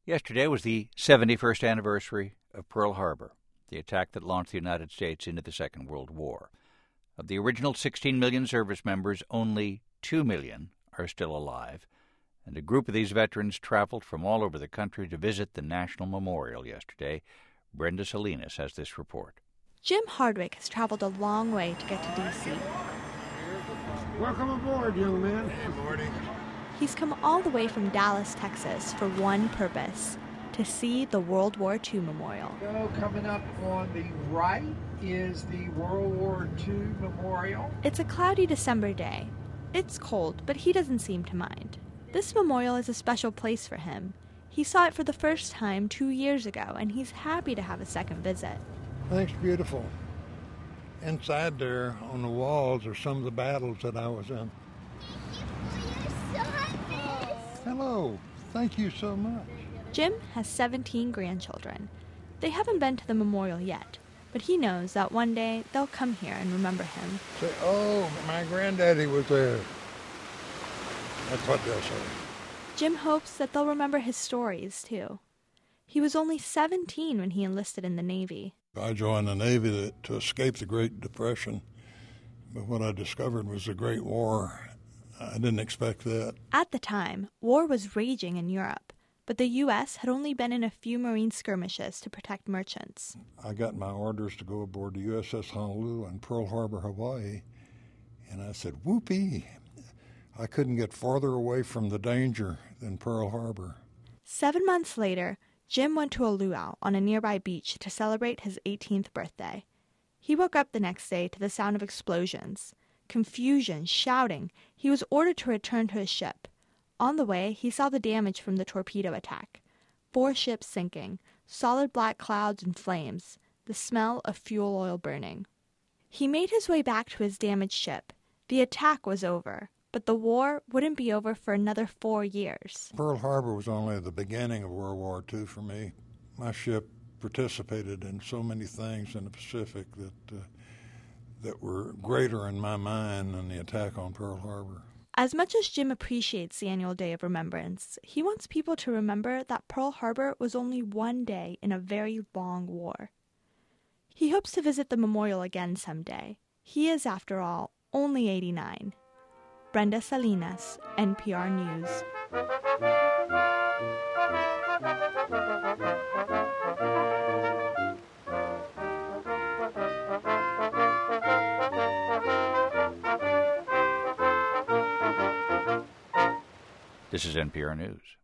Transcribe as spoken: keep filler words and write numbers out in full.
Yesterday was the seventy-first anniversary of Pearl Harbor, the attack that launched the United States into the Second World War. Of the original sixteen million service members, only two million are still alive, and a group of these veterans traveled from all over the country to visit the National Memorial yesterday. Brenda Salinas has this report. Jim Hardwick has traveled a long way to get to D C Welcome aboard, young man. Good morning. He's come all the way from Dallas, Texas, for one purpose: to see the World War Two Memorial. So coming up on the right is the World War Two Memorial. It's a cloudy December day. It's cold, but he doesn't seem to mind. This memorial is a special place for him. He saw it for the first time two years ago, and he's happy to have a second visit. I think it's beautiful. Inside there on the walls are some of the battles that I was in. Hello. Thank you so much. Jim has seventeen grandchildren. They haven't been to the memorial yet, but he knows that one day they'll come here and remember him. Say, oh, my granddaddy was there. That's what they'll say. Jim hopes that they'll remember his stories, too. He was only seventeen when he enlisted in the Navy. I joined the Navy to escape the Great Depression, but what I discovered was the Great War. I didn't expect that. At the time, war was raging in Europe, but the U S had only been in a few Marine skirmishes to protect merchants. I got my orders to go aboard the U S S Honolulu in Pearl Harbor, Hawaii, and I said, whoopee. I couldn't get farther away from the danger than Pearl Harbor. Seven months later, Jim went to a luau on a nearby beach to celebrate his eighteenth birthday. He woke up the next day to the sound of explosions. Confusion, shouting. He was ordered to return to his ship. On the way, he saw the damage from the torpedo attack. Four ships sinking, solid black clouds and flames, the smell of fuel oil burning. He made his way back to his damaged ship. The attack was over, but the war wouldn't be over for another four years. Pearl Harbor was only the beginning of World War Two for me. My ship participated in so many things in the Pacific that... Uh, that were greater in my mind than the attack on Pearl Harbor. As much as Jim appreciates the annual Day of Remembrance, he wants people to remember that Pearl Harbor was only one day in a very long war. He hopes to visit the memorial again someday. He is, after all, only eighty-nine. Brenda Salinas, N P R News. This is N P R News.